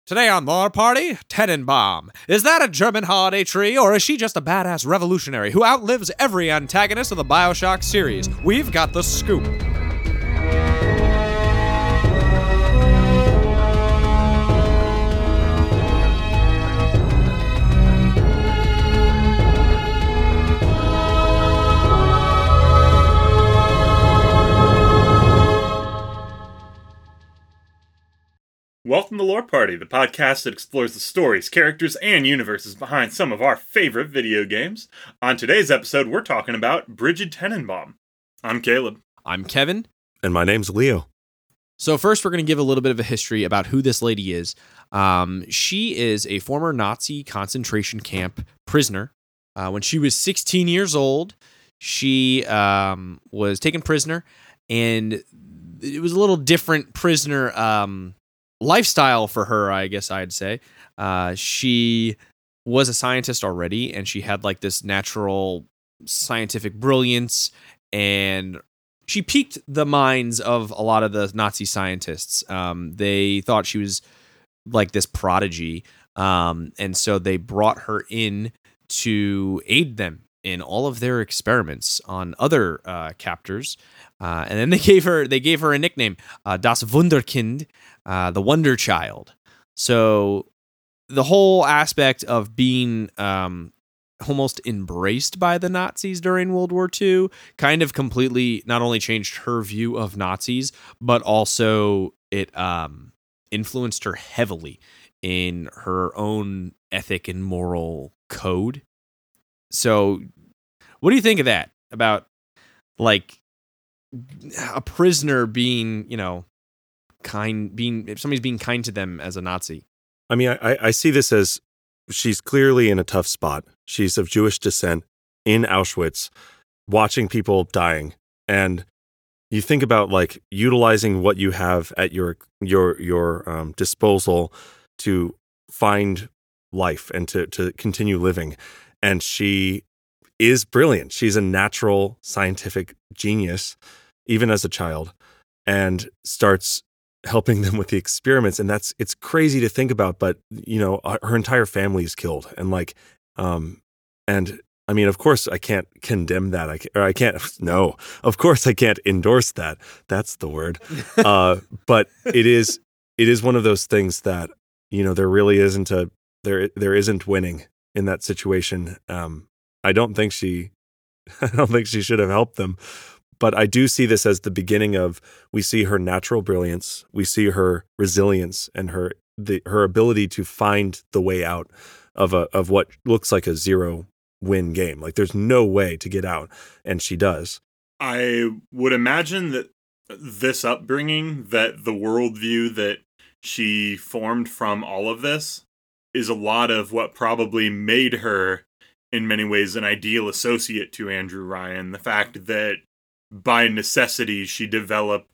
Today on Lore Party, Tenenbaum. Is that a German holiday tree, or is she just a badass revolutionary who outlives every antagonist of the BioShock series? We've got the scoop. Welcome to Lore Party, the podcast that explores the stories, characters, and universes behind some of our favorite video games. On today's episode, we're talking about Brigid Tenenbaum. I'm Caleb. I'm Kevin. And my name's Leo. So first, we're going to give a little bit of a history about who this lady is. She is a former Nazi concentration camp prisoner. When she was 16 years old, she was taken prisoner, and it was a little different prisoner lifestyle for her, I guess I'd say. She was a scientist already, and she had like this natural scientific brilliance, and she piqued the minds of a lot of the Nazi scientists. They thought she was like this prodigy, and so they brought her in to aid them in all of their experiments on other captors. And then they gave her a nickname, Das Wunderkind, the Wonder Child. So the whole aspect of being almost embraced by the Nazis during World War II kind of completely not only changed her view of Nazis, but also it influenced her heavily in her own ethic and moral code. So what do you think of that? About like a prisoner being, if somebody's being kind to them as a Nazi? I mean, I see this as she's clearly in a tough spot. She's of Jewish descent in Auschwitz, watching people dying. And you think about like utilizing what you have at your disposal to find life and to continue living. And she is brilliant. She's a natural scientific genius, even as a child, and starts helping them with the experiments. And it's crazy to think about, but her entire family is killed. And and I mean, of course I can't condemn that. Of course I can't endorse that. That's the word. But it is one of those things that, there really isn't there isn't winning in that situation. I don't think she should have helped them. But I do see this as the beginning of, we see her natural brilliance, we see her resilience and her ability to find the way out of what looks like a 0-win game. Like there's no way to get out, and she does. I would imagine that this upbringing, that the worldview that she formed from all of this, is a lot of what probably made her, in many ways, an ideal associate to Andrew Ryan. The fact that by necessity, she developed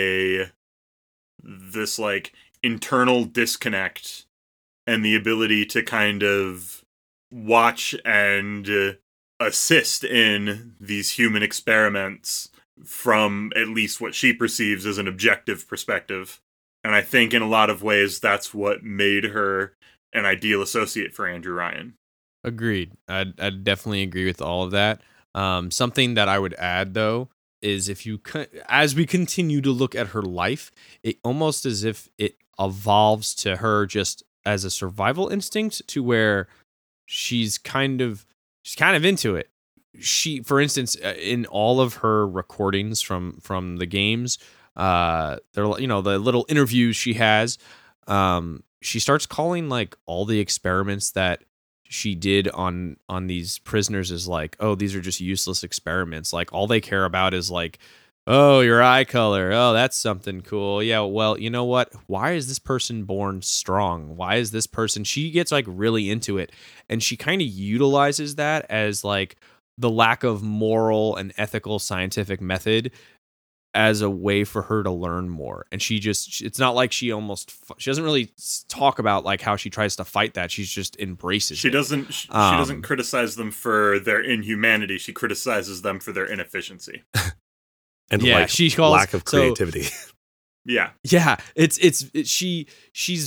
this like internal disconnect and the ability to kind of watch and assist in these human experiments from at least what she perceives as an objective perspective. And I think in a lot of ways, that's what made her an ideal associate for Andrew Ryan. Agreed. I'd definitely agree with all of that. Something that I would add, though, is as we continue to look at her life, it almost as if it evolves to her just as a survival instinct, to where she's kind of into it. She, for instance, in all of her recordings from the games, the little interviews she has, she starts calling like all the experiments that she did on these prisoners is like, oh, these are just useless experiments. Like all they care about is like, oh, your eye color. Oh, that's something cool. Yeah, well, you know what? Why is this person born strong? Why is this person? She gets like really into it, and she kind of utilizes that as like the lack of moral and ethical scientific method as a way for her to learn more. And it's not like she doesn't really talk about like how she tries to fight that. She's just embraces she it. She doesn't criticize them for their inhumanity. She criticizes them for their inefficiency. And lack of creativity. Yeah. Yeah. She's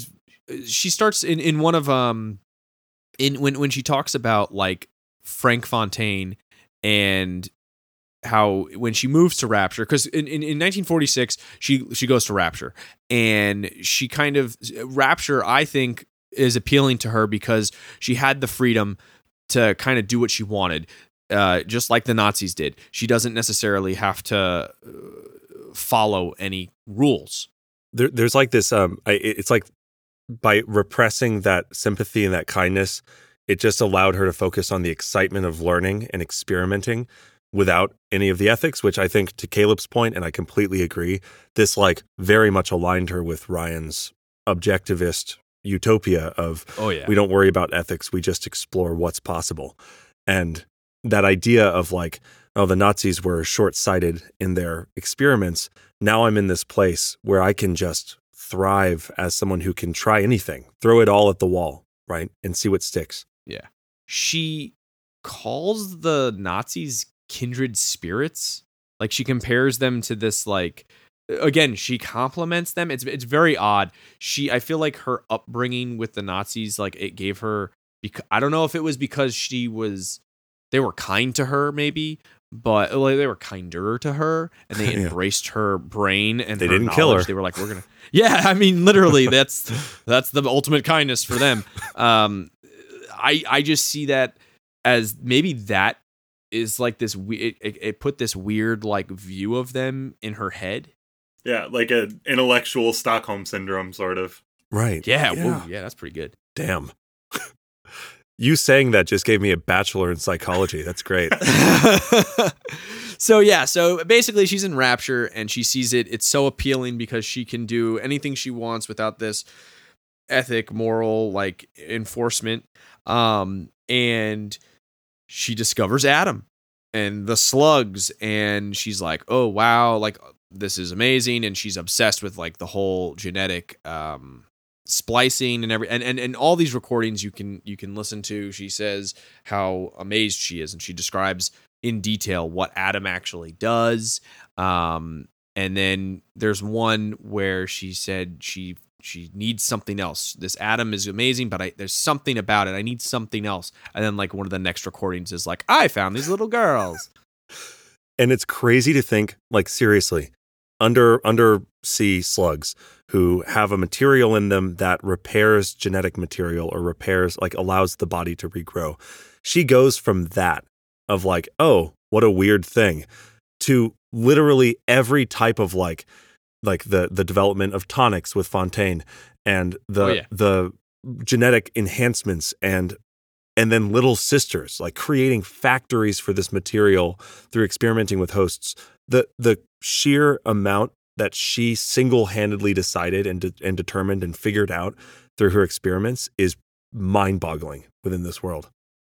she starts in one of in when she talks about like Frank Fontaine and how when she moves to Rapture, because in 1946 she goes to Rapture, and she kind of Rapture I think is appealing to her because she had the freedom to kind of do what she wanted, just like the Nazis did. She doesn't necessarily have to follow any rules. There's like this it's like by repressing that sympathy and that kindness, it just allowed her to focus on the excitement of learning and experimenting without any of the ethics, which I think, to Caleb's point, and I completely agree, this like very much aligned her with Ryan's objectivist utopia of, we don't worry about ethics, we just explore what's possible. And that idea of like, oh, the Nazis were short-sighted in their experiments. Now I'm in this place where I can just thrive as someone who can try anything, throw it all at the wall, right? And see what sticks. Yeah. She calls the Nazis kindred spirits. Like she compares them to this, like, again, she compliments them. It's very odd. I feel like her upbringing with the Nazis, like it gave her, I don't know if it was because they were kind to her maybe, but like they were kinder to her and they embraced her brain and they her didn't knowledge. kill her. They were like, we're going to, yeah, I mean, literally that's the ultimate kindness for them. I just see that as maybe that is like this, it put this weird like view of them in her head. Yeah, like an intellectual Stockholm syndrome, sort of. Right. Yeah. Whoa, yeah, that's pretty good. Damn. You saying that just gave me a bachelor in psychology. That's great. So basically she's in Rapture and she sees it. It's so appealing because she can do anything she wants without this ethic, moral, like enforcement. And she discovers Adam and the slugs, and she's like, oh wow, like this is amazing. And she's obsessed with like the whole genetic, splicing and and all these recordings you can listen to. She says how amazed she is, and she describes in detail what Adam actually does. And then there's one where she said she needs something else. This Adam is amazing, but there's something about it. I need something else. And then like one of the next recordings is like, I found these little girls. And it's crazy to think, like, seriously, undersea slugs who have a material in them that repairs genetic material or repairs, like, allows the body to regrow. She goes from that of like, oh, what a weird thing, to literally every type of like the development of tonics with Fontaine and the genetic enhancements and then Little Sisters, like creating factories for this material through experimenting with hosts. The sheer amount that she single-handedly decided and determined and figured out through her experiments is mind-boggling within this world.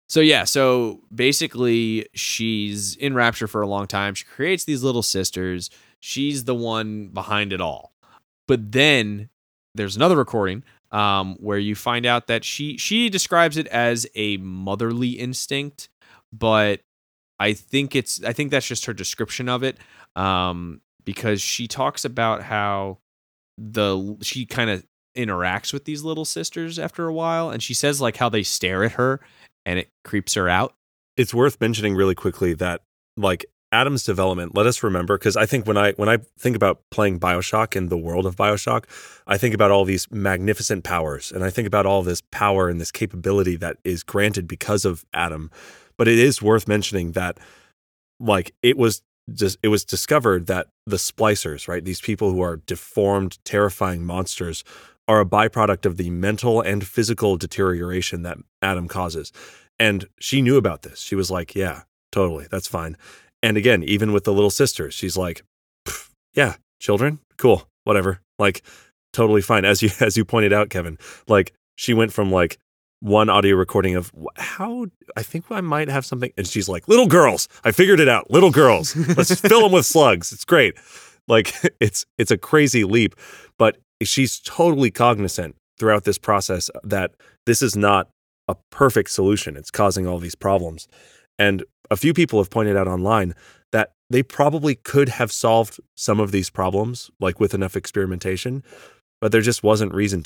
So basically she's in Rapture for a long time. She creates these Little Sisters. She's the one behind it all. But then there's another recording where you find out that she describes it as a motherly instinct, but I think that's just her description of it, because she talks about how she kind of interacts with these Little Sisters after a while, and she says like how they stare at her and it creeps her out. It's worth mentioning really quickly that like Adam's development, let us remember, because I think when I think about playing BioShock and the world of BioShock, I think about all these magnificent powers, and I think about all this power and this capability that is granted because of Adam. But it is worth mentioning that like it was discovered that the splicers, right, these people who are deformed, terrifying monsters, are a byproduct of the mental and physical deterioration that Adam causes. And she knew about this. She was like, yeah, totally, that's fine. And again, even with the Little Sisters, she's like, yeah, children, cool, whatever, like totally fine. As you pointed out, Kevin, like she went from like one audio recording of how I think I might have something, and she's like, little girls, I figured it out, little girls, let's fill them with slugs. It's great. Like it's a crazy leap, but she's totally cognizant throughout this process that this is not a perfect solution. It's causing all these problems. And a few people have pointed out online that they probably could have solved some of these problems, like with enough experimentation, but there just wasn't reason to.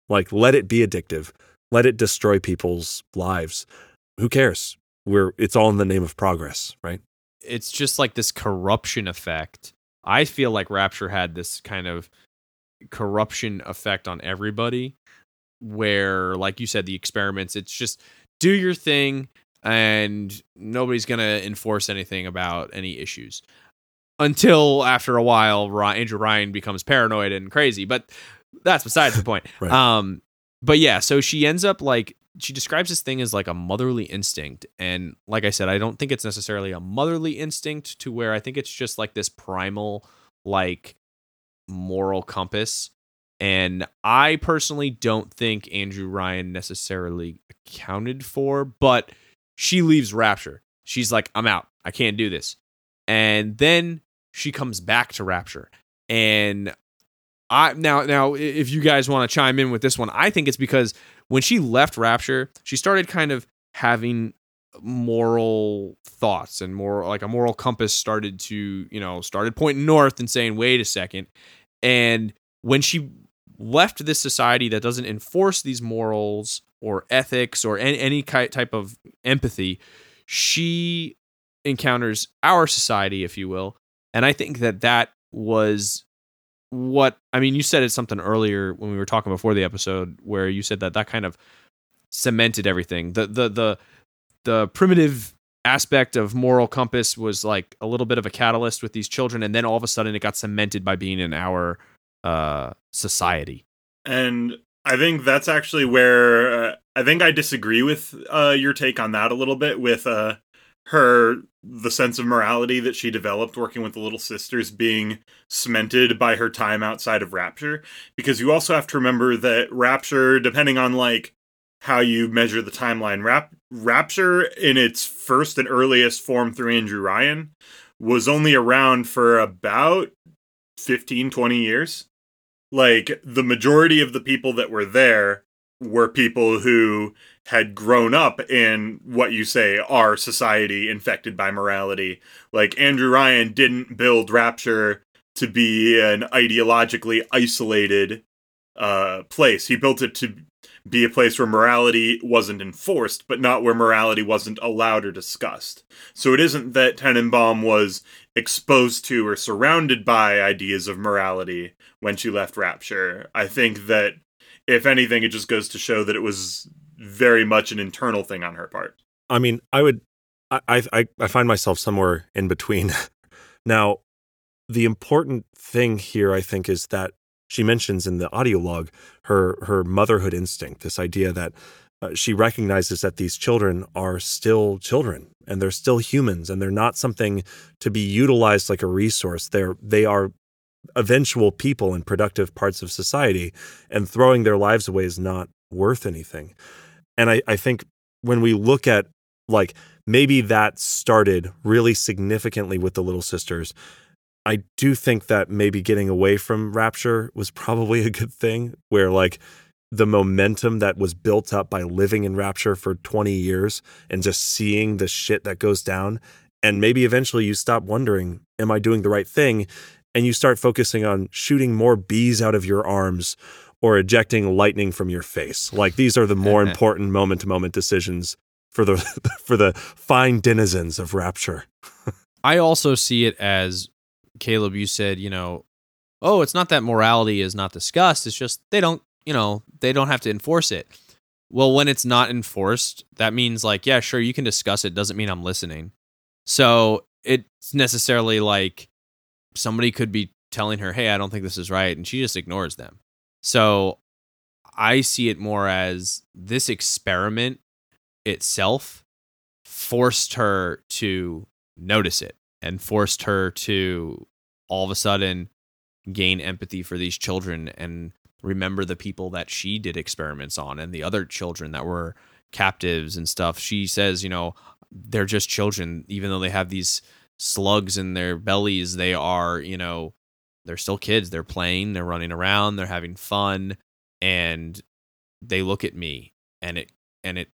Like, let it be addictive. Let it destroy people's lives. Who cares? It's all in the name of progress, right? It's just like this corruption effect. I feel like Rapture had this kind of corruption effect on everybody where, like you said, the experiments, it's just do your thing and nobody's going to enforce anything about any issues until after a while Andrew Ryan becomes paranoid and crazy, but that's besides the point. Right. But yeah, so she ends up like, she describes this thing as like a motherly instinct. And like I said, I don't think it's necessarily a motherly instinct to where I think it's just like this primal, like moral compass. And I personally don't think Andrew Ryan necessarily accounted for, but she leaves Rapture. She's like, I'm out. I can't do this. And then she comes back to Rapture. And now, if you guys want to chime in with this one, I think it's because when she left Rapture, she started kind of having moral thoughts and more like a moral compass started pointing north and saying, wait a second. And when she left this society that doesn't enforce these morals or ethics or any type of empathy, she encounters our society, if you will. And I think that was you said it something earlier when we were talking before the episode where you said that kind of cemented everything. The primitive aspect of moral compass was like a little bit of a catalyst with these children, and then all of a sudden it got cemented by being in our society. And I think that's actually where I think I disagree with your take on that a little bit with the sense of morality that she developed working with the Little Sisters being cemented by her time outside of Rapture. Because you also have to remember that Rapture, depending on like how you measure the timeline, Rapture in its first and earliest form through Andrew Ryan was only around for about 15, 20 years. Like, the majority of the people that were there were people who had grown up in what you say our society infected by morality. Like, Andrew Ryan didn't build Rapture to be an ideologically isolated place. He built it to be a place where morality wasn't enforced, but not where morality wasn't allowed or discussed. So it isn't that Tenenbaum was exposed to or surrounded by ideas of morality when she left Rapture. I think that, if anything, it just goes to show that it was very much an internal thing on her part. I mean, I find myself somewhere in between. Now, the important thing here, I think, is that she mentions in the audio log her motherhood instinct, this idea that she recognizes that these children are still children and they're still humans and they're not something to be utilized like a resource. They are eventual people in productive parts of society, and throwing their lives away is not worth anything. And I think when we look at, like, maybe that started really significantly with the Little Sisters, I do think that maybe getting away from Rapture was probably a good thing, where like the momentum that was built up by living in Rapture for 20 years and just seeing the shit that goes down. And maybe eventually you stop wondering, am I doing the right thing? And you start focusing on shooting more bees out of your arms or ejecting lightning from your face. Like, these are the more important moment-to-moment decisions for the fine denizens of Rapture. I also see it as, Caleb, you said, it's not that morality is not discussed. It's just they don't have to enforce it. Well, when it's not enforced, that means like, yeah, sure, you can discuss it. Doesn't mean I'm listening. So it's necessarily like somebody could be telling her, hey, I don't think this is right, and she just ignores them. So I see it more as this experiment itself forced her to notice it and forced her to all of a sudden gain empathy for these children and remember the people that she did experiments on and the other children that were captives and stuff. She says, they're just children, even though they have these slugs in their bellies, they are, they're still kids. They're playing, they're running around, they're having fun, and they look at me and it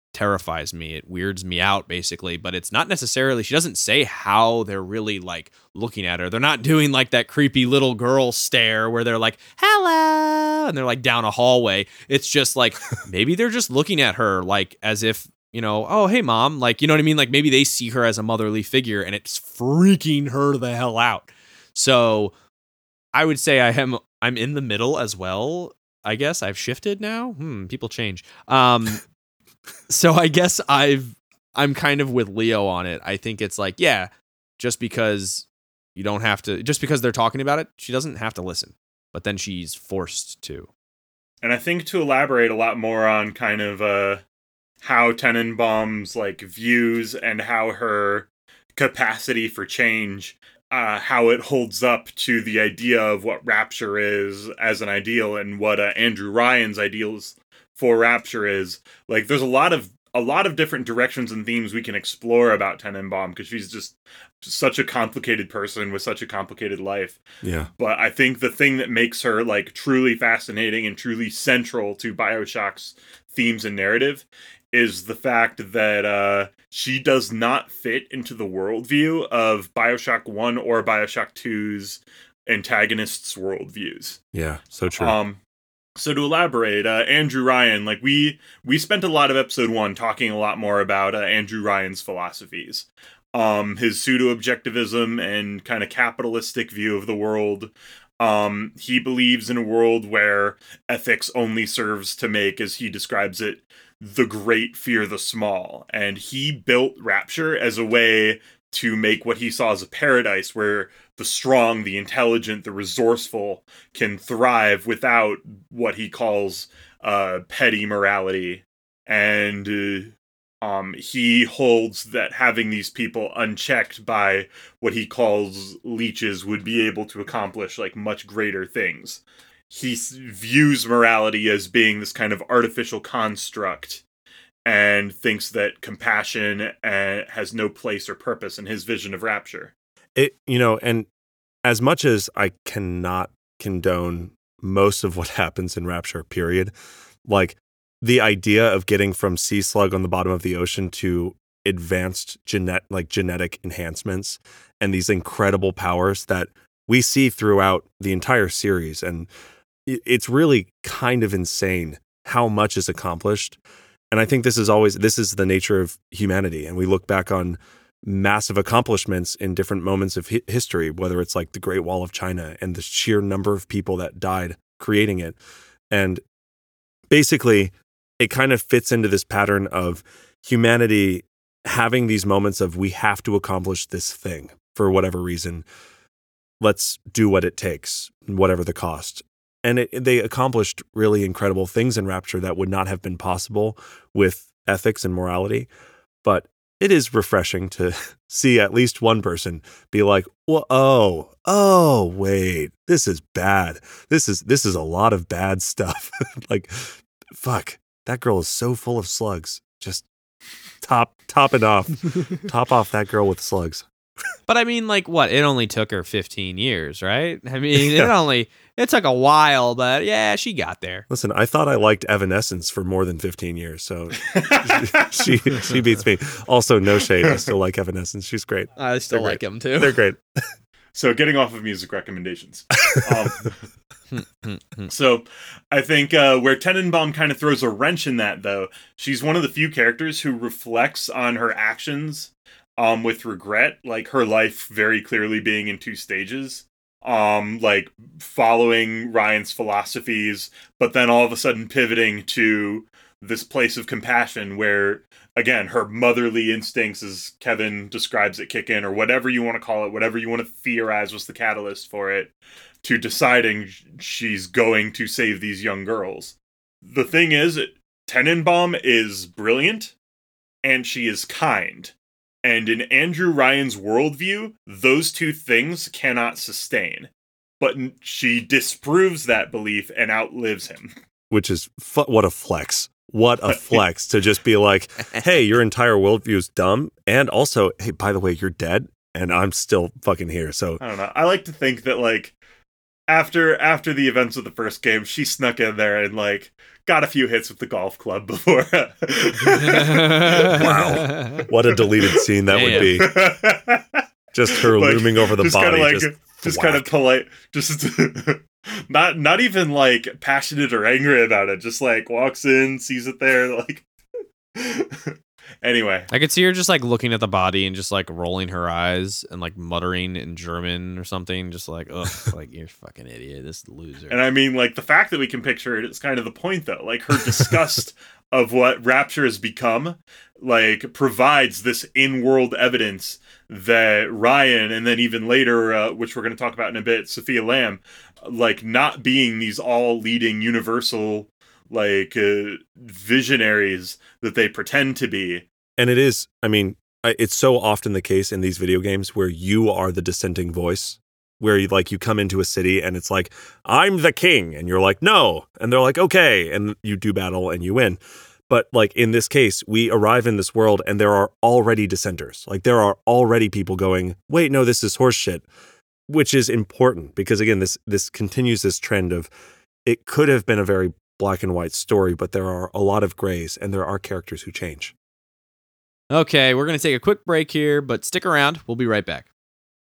terrifies me. It weirds me out, basically. But it's not necessarily, she doesn't say how they're really like looking at her. They're not doing like that creepy little girl stare where they're like, hello, and they're like down a hallway. It's just like, maybe they're just looking at her like as if, you know, oh, hey, mom. Like, you know what I mean? Like maybe they see her as a motherly figure and it's freaking her the hell out. So I would say I'm in the middle as well. I guess I've shifted now. People change. So I guess I'm kind of with Leo on it. I think it's like, yeah, just because they're talking about it, she doesn't have to listen, but then she's forced to. And I think to elaborate a lot more on kind of how Tenenbaum's like views and how her capacity for change, how it holds up to the idea of what Rapture is as an ideal and what Andrew Ryan's ideals for Rapture is. Like, there's a lot of different directions and themes we can explore about Tenenbaum because she's just such a complicated person with such a complicated life. Yeah. But I think the thing that makes her like truly fascinating and truly central to BioShock's themes and narrative is the fact that she does not fit into the worldview of BioShock 1 or BioShock 2's antagonists' worldviews. Yeah, so true. So to elaborate, Andrew Ryan, like we spent a lot of episode 1 talking a lot more about Andrew Ryan's philosophies. His pseudo-objectivism and kind of capitalistic view of the world. He believes in a world where ethics only serves to make, as he describes it, the great fear the small. And he built Rapture as a way to make what he saw as a paradise where the strong, the intelligent, the resourceful can thrive without what he calls petty morality. And he holds that having these people unchecked by what he calls leeches would be able to accomplish like much greater things. He views morality as being this kind of artificial construct and thinks that compassion has no place or purpose in his vision of Rapture. And as much as I cannot condone most of what happens in Rapture, period, like the idea of getting from sea slug on the bottom of the ocean to advanced genetic enhancements and these incredible powers that we see throughout the entire series. And it's really kind of insane how much is accomplished. And I think this is the nature of humanity. And we look back on massive accomplishments in different moments of history, whether it's like the Great Wall of China and the sheer number of people that died creating it. And basically, it kind of fits into this pattern of humanity having these moments of we have to accomplish this thing for whatever reason. Let's do what it takes, whatever the cost. And they accomplished really incredible things in Rapture that would not have been possible with ethics and morality. But it is refreshing to see at least one person be like, well, wait, this is bad. This is a lot of bad stuff. Like, fuck, that girl is so full of slugs. Just top it off. Top off that girl with slugs. But I mean, like, what? It only took her 15 years, right? I mean, it took a while, but yeah, she got there. Listen, I thought I liked Evanescence for more than 15 years, so she beats me. Also, no shade. I still like Evanescence. She's great. I still like them, too. They're great. So getting off of music recommendations. So I think where Tenenbaum kind of throws a wrench in that, though, she's one of the few characters who reflects on her actions with regret, like her life very clearly being in 2 stages, like following Ryan's philosophies, but then all of a sudden pivoting to this place of compassion where, again, her motherly instincts, as Kevin describes it, kick in, or whatever you want to call it, whatever you want to theorize was the catalyst for it, to deciding she's going to save these young girls. The thing is, Tenenbaum is brilliant, and she is kind. And in Andrew Ryan's worldview, those 2 things cannot sustain. But she disproves that belief and outlives him. Which is, what a flex. What a flex to just be like, hey, your entire worldview is dumb. And also, hey, by the way, you're dead and I'm still fucking here. So I don't know. I like to think that, like, after the events of the first game, she snuck in there and like got a few hits with the golf club before. Wow, what a deleted scene that would be. Just her like, looming over the just body, like, just kind of polite, just not even like passionate or angry about it. Just like walks in, sees it there, like. Anyway, I could see her just like looking at the body and just like rolling her eyes and like muttering in German or something, just like, ugh, like you're a fucking idiot, this loser. And I mean, like the fact that we can picture it is kind of the point, though. Like her disgust of what Rapture has become, like provides this in-world evidence that Ryan, and then even later, which we're going to talk about in a bit, Sophia Lamb, like not being these all-leading universal like visionaries that they pretend to be. And it is, I mean, it's so often the case in these video games where you are the dissenting voice, where you come into a city and it's like, I'm the king. And you're like, no. And they're like, okay. And you do battle and you win. But like in this case, we arrive in this world and there are already dissenters. Like there are already people going, wait, no, this is horseshit, which is important because again, this continues this trend of it could have been a very black and white story, but there are a lot of grays and there are characters who change. Okay, we're going to take a quick break here, but stick around. We'll be right back.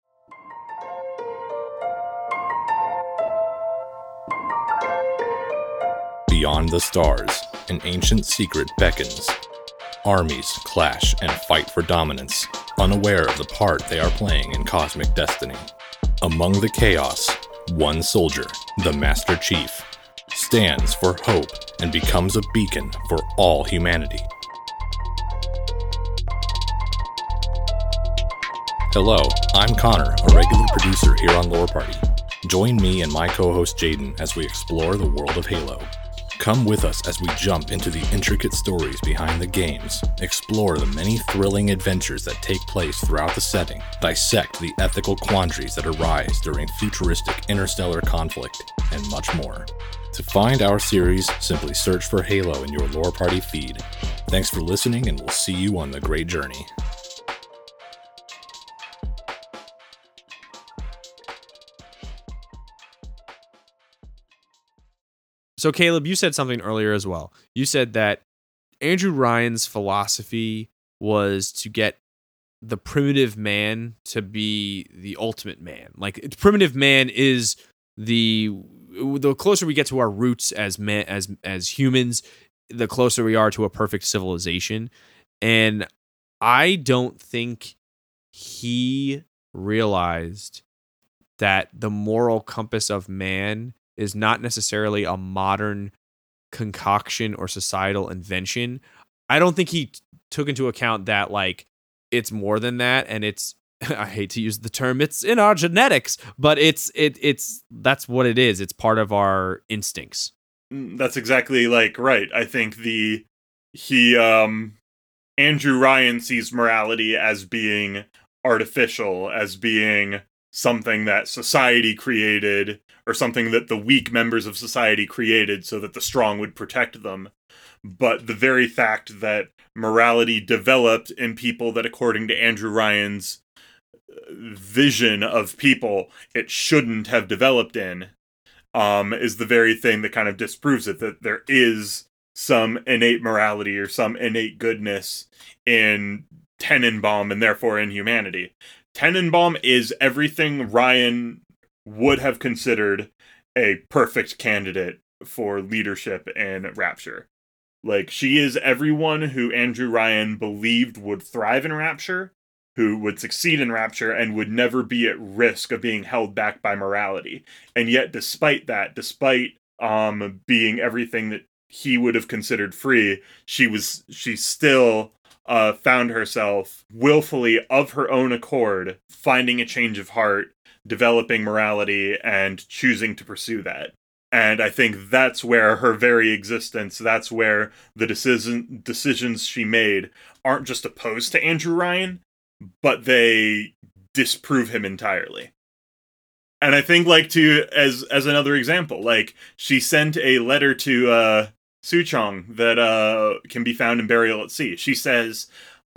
Beyond the stars, an ancient secret beckons. Armies clash and fight for dominance, unaware of the part they are playing in cosmic destiny. Among the chaos, one soldier, the Master Chief, stands for hope and becomes a beacon for all humanity. Hello, I'm Connor, a regular producer here on Lore Party. Join me and my co-host Jaden as we explore the world of Halo. Come with us as we jump into the intricate stories behind the games, explore the many thrilling adventures that take place throughout the setting, dissect the ethical quandaries that arise during futuristic interstellar conflict, and much more. To find our series, simply search for Halo in your Lore Party feed. Thanks for listening, and we'll see you on the great journey. So, Caleb, you said something earlier as well. You said that Andrew Ryan's philosophy was to get the primitive man to be the ultimate man. Like, primitive man is the closer we get to our roots as men, as humans, the closer we are to a perfect civilization. And I don't think he realized that the moral compass of man is not necessarily a modern concoction or societal invention. I don't think he took into account that like it's more than that, and it's I hate to use the term, it's in our genetics, but it's that's what it is. It's part of our instincts. That's exactly like right. I think Andrew Ryan sees morality as being artificial, as being something that society created, or something that the weak members of society created so that the strong would protect them. But the very fact that morality developed in people that, according to Andrew Ryan's vision of people, it shouldn't have developed in, is the very thing that kind of disproves it, that there is some innate morality or some innate goodness in Tenenbaum and therefore in humanity. Tenenbaum is everything Ryan would have considered a perfect candidate for leadership in Rapture. Like, she is everyone who Andrew Ryan believed would thrive in Rapture, who would succeed in Rapture, and would never be at risk of being held back by morality. And yet, despite that, despite being everything that he would have considered free, she still found herself willfully, of her own accord, finding a change of heart, developing morality, and choosing to pursue that. And I think that's where her very existence, that's where the decisions she made aren't just opposed to Andrew Ryan, but they disprove him entirely. And I think, like, as another example, like, she sent a letter to Suchong that can be found in Burial at Sea. She says,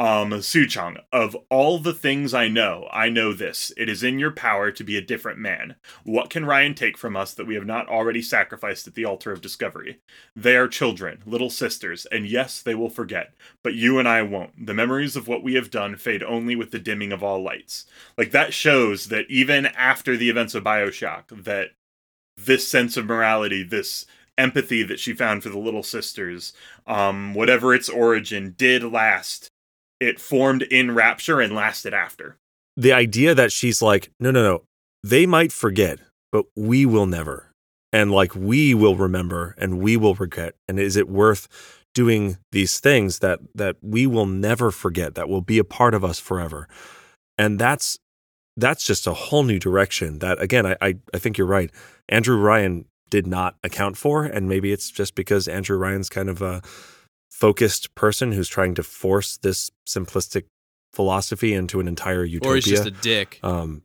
Suchong, of all the things I know this. It is in your power to be a different man. What can Ryan take from us that we have not already sacrificed at the altar of discovery? They are children, little sisters, and yes, they will forget. But you and I won't. The memories of what we have done fade only with the dimming of all lights. Like, that shows that even after the events of BioShock, that this sense of morality, this empathy that she found for the little sisters, whatever its origin, did last. It formed in Rapture and lasted after. The idea that she's like, no, they might forget, but we will never. And like, we will remember and we will regret. And is it worth doing these things that we will never forget, that will be a part of us forever? And that's just a whole new direction that, again, I think you're right. Andrew Ryan did not account for, and maybe it's just because Andrew Ryan's kind of a focused person who's trying to force this simplistic philosophy into an entire utopia. Or he's just a dick.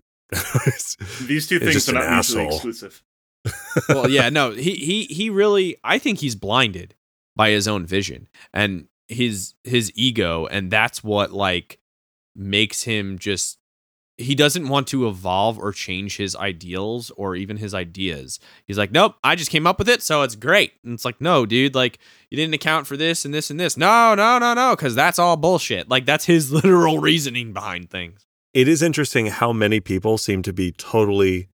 These two things are not mutually exclusive. Well, yeah, no, he really, I think he's blinded by his own vision and his ego, and that's what like makes him just, he doesn't want to evolve or change his ideals or even his ideas. He's like, nope, I just came up with it, so it's great. And it's like, no, dude, like, you didn't account for this and this and this. No, because that's all bullshit. Like, that's his literal reasoning behind things. It is interesting how many people seem to be totally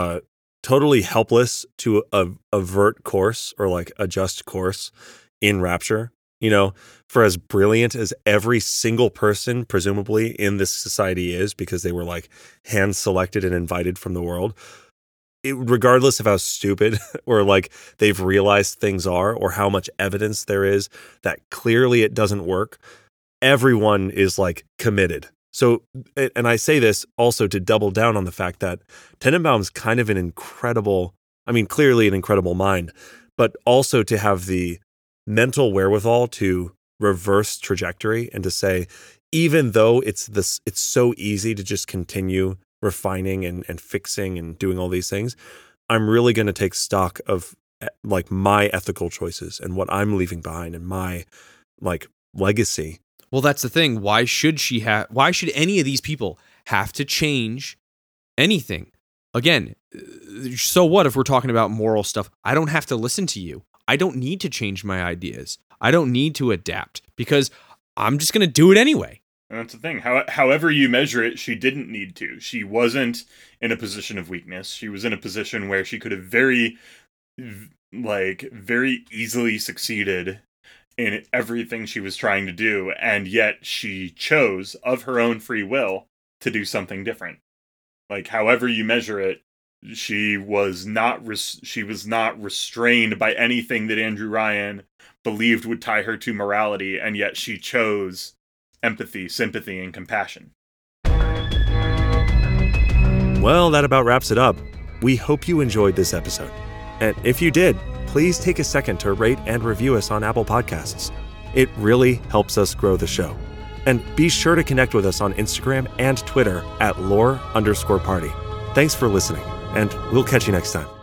helpless to avert course or like adjust course in Rapture. You know, for as brilliant as every single person, presumably, in this society is, because they were like hand-selected and invited from the world, regardless of how stupid or like they've realized things are or how much evidence there is that clearly it doesn't work, everyone is like committed. So, and I say this also to double down on the fact that Tenenbaum's kind of clearly an incredible mind, but also to have the mental wherewithal to reverse trajectory and to say, even though it's so easy to just continue refining and fixing and doing all these things, I'm really going to take stock of like my ethical choices and what I'm leaving behind and my like legacy. Well, that's the thing. Why should any of these people have to change anything? Again, so what if we're talking about moral stuff? I don't have to listen to you. I don't need to change my ideas. I don't need to adapt because I'm just going to do it anyway. And that's the thing. However you measure it, she didn't need to. She wasn't in a position of weakness. She was in a position where she could have very easily succeeded in everything she was trying to do, and yet she chose, of her own free will, to do something different. Like, however you measure it, she was not restrained by anything that Andrew Ryan believed would tie her to morality, and yet she chose empathy, sympathy, and compassion. Well, that about wraps it up. We hope you enjoyed this episode. And if you did, please take a second to rate and review us on Apple Podcasts. It really helps us grow the show. And be sure to connect with us on Instagram and Twitter at @lore_party. Thanks for listening, and we'll catch you next time.